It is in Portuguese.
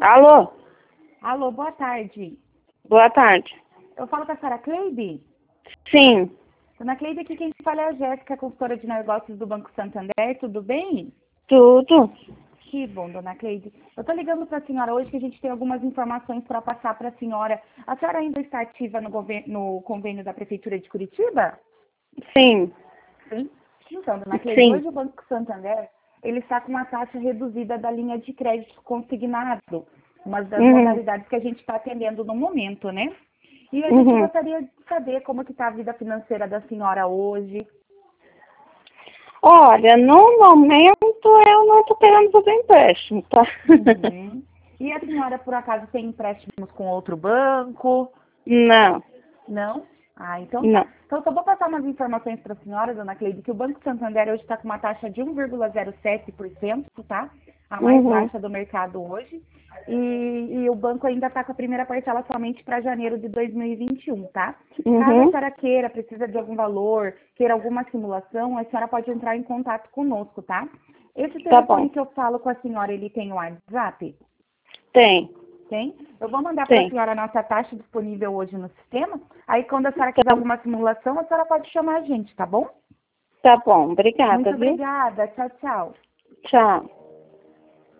Alô? Alô, boa tarde. Boa tarde. Eu falo com a senhora Cleide? Sim, Dona Cleide, aqui quem fala é a Jéssica, consultora de negócios do Banco Santander. Tudo bem? tudo. Que bom, Dona Cleide. Eu estou ligando para a senhora hoje que a gente tem algumas informações para passar para a senhora. A senhora ainda está ativa no convênio da Prefeitura de Curitiba? Sim, Sim. Então, Dona Cleide, sim. hoje o Banco Santander ele está com uma taxa reduzida da linha de crédito consignado, uma das Uhum. modalidades que a gente está atendendo no momento, né? E a gente Uhum. gostaria de saber como que está a vida financeira da senhora hoje. Olha, no momento eu não estou querendo fazer empréstimo, tá? Uhum. E a senhora, por acaso, tem empréstimos com outro banco? Não, Não? Ah, então tá. não. Então, eu só vou passar umas informações para a senhora, dona Cleide, que o Banco Santander hoje está com uma taxa de 1,07%, tá? A mais Uhum. baixa do mercado hoje. E o banco ainda está com a primeira parcela somente para janeiro de 2021, tá? Caso a Uhum. senhora queira, precisa de algum valor, queira alguma simulação, a senhora pode entrar em contato conosco, tá? Esse Tá bom. telefone que eu falo com a senhora, ele tem o WhatsApp? Tem. Tem? Eu vou mandar para a Tem. senhora a nossa taxa disponível hoje no sistema. Aí, quando a senhora quiser Tá, alguma simulação, a senhora pode chamar a gente, tá bom? tá bom. Obrigada, Muito viu? obrigada. Tchau, tchau. Tchau.